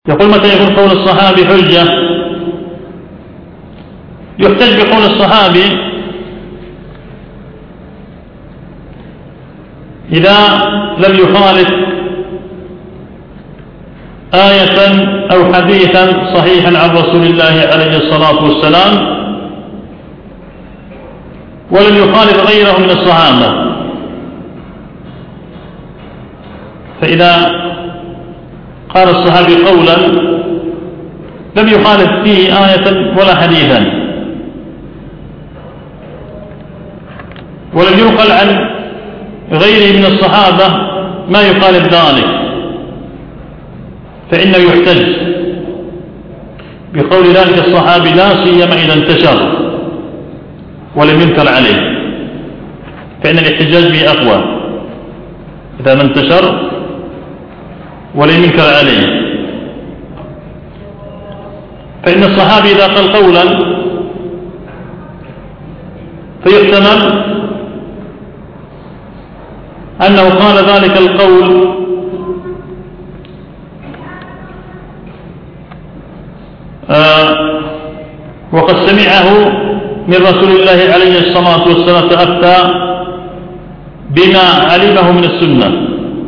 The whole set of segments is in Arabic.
يقول متى يكون قول الصحابي حجة؟ يحتج بقول الصحابي إذا لم يخالف آية أو حديثا صحيحا عن رسول الله عليه الصلاة والسلام ولم يخالف غيره من الصحابة. فإذا قال الصحابي قولا لم يخالف فيه آية ولا حديثا ولم ينقل عن غيره من الصحابة ما يخالف ذلك، فإنه يحتج بقول ذلك الصحابي لا سيما إذا انتشر ولم ينكر عليه، فإن الاحتجاج به أقوى إذا ما انتشر ولم ينكر عليه. فإن الصحابي إذا قال قولا فيحتمل أنه قال ذلك القول وقد سمعه من رسول الله عليه الصلاة والسلام فأفتى بما علمه من السنة،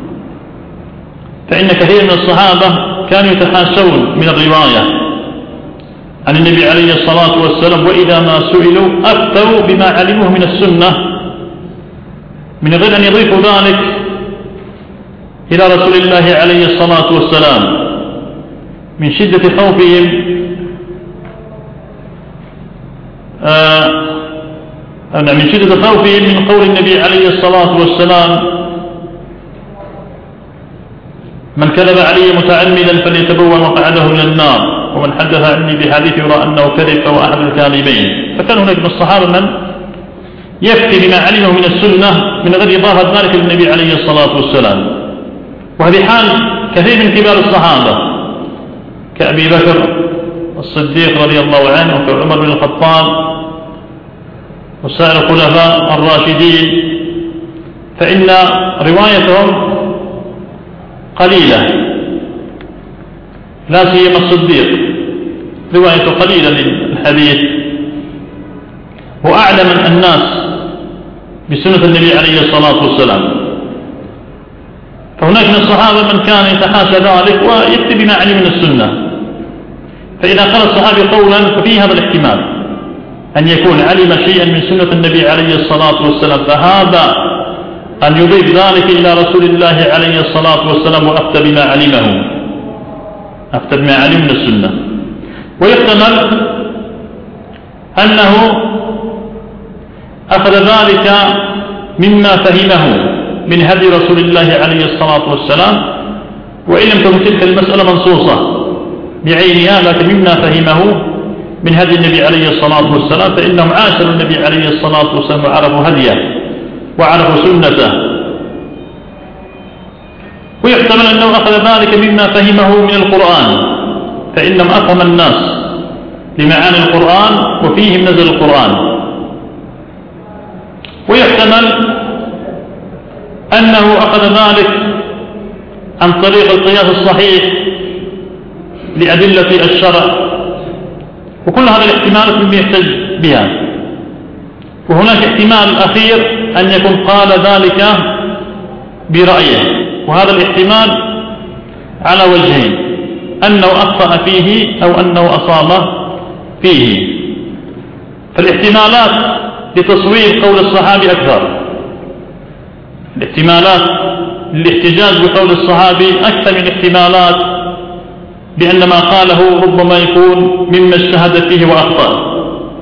فإن كثير من الصحابة كانوا يتحاشون من الرواية عن النبي عليه الصلاة والسلام، وإذا ما سئلوا أفتوا بما علموه من السنة من غير أن يضيفوا ذلك إلى رسول الله عليه الصلاة والسلام من شدة خوفهم من شدة خوفهم من قول النبي عليه الصلاة والسلام من كذب علي متعمدا فليتبوأ مقعده من النار ومن حدث عني بحديث يرى أنه كذب فهو أحد الكاذبين. فكان هناك من الصحابة من يفتي بما علمه من السنة من غير إضافة ذلك للنبي عليه الصلاة والسلام، وهذه حال كثير من كبار الصحابة كأبي بكر الصديق رضي الله عنه وكعمر بن الخطاب وسائر الخلفاء الراشدين، فإن روايتهم قليلة، لا سيما الصديق روايته قليلة للحديث، وأعلم الناس بسنة النبي عليه الصلاة والسلام. فهناك من الصحابة من كان يتحاشى ذلك ويكتب بما علم من السنة، فإذا قال الصحابي قولا ففيه هذا الاحتمال أن يكون علم شيئا من سنة النبي عليه الصلاة والسلام، فهذا أن يضيف ذلك إلى رسول الله عليه الصلاة والسلام وأفتى بما علمه، أفتى بما علم من السنة. ويحتمل أنه أخذ ذلك مما فهمه من هدي رسول الله عليه الصلاة والسلام، وإن لم تكن تلك المسألة منصوصة بعينها لكن مما فهمه من هدي النبي عليه الصلاة والسلام، فإنهم عاشروا النبي عليه الصلاة والسلام وعرفوا هديه وعرفوا سنته. ويحتمل أنه أخذ ذلك مما فهمه من القرآن، فإنهم أفهم الناس لمعاني القرآن وفيهم نزل القرآن. ويحتمل أنه أخذ ذلك عن طريق القياس الصحيح لأدلة الشرع، وكل هذه الاحتمالات مما يحتج بها. وهناك احتمال أخير أن يكون قال ذلك برأيه، وهذا الاحتمال على وجهين، أنه أخطأ فيه أو أنه أصاب فيه. فالاحتمالات لتصوير قول الصحابي أكثر، الاحتمالات للاحتجاج بقول الصحابي أكثر من الاحتمالات بأن ما قاله ربما يكون مما اجتهد فيه وأخطأ.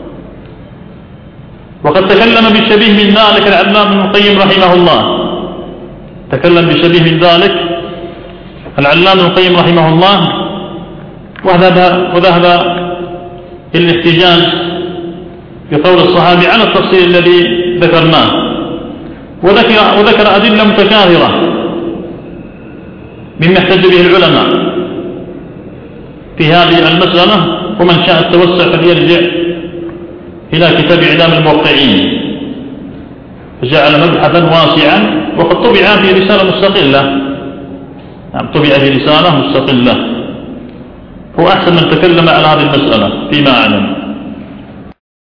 وقد تكلم بشبيه من ذلك العلامة ابن القيم رحمه الله، تكلم بشبيه من ذلك العلامة ابن القيم رحمه الله، وذهب إلى الاحتجاج بقول الصحابي على التفصيل الذي ذكرناه، وذكر أدلة متكاثرة مما احتج به العلماء في هذه المسألة، ومن شاء التوسع فليرجع إلى كتاب إعلام الموقعين، فجعل مبحثا واسعا، وقد طبع في رسالة مستقلة، طبع في رسالة مستقلة أحسن من تكلم على هذه المسألة فيما أعلم.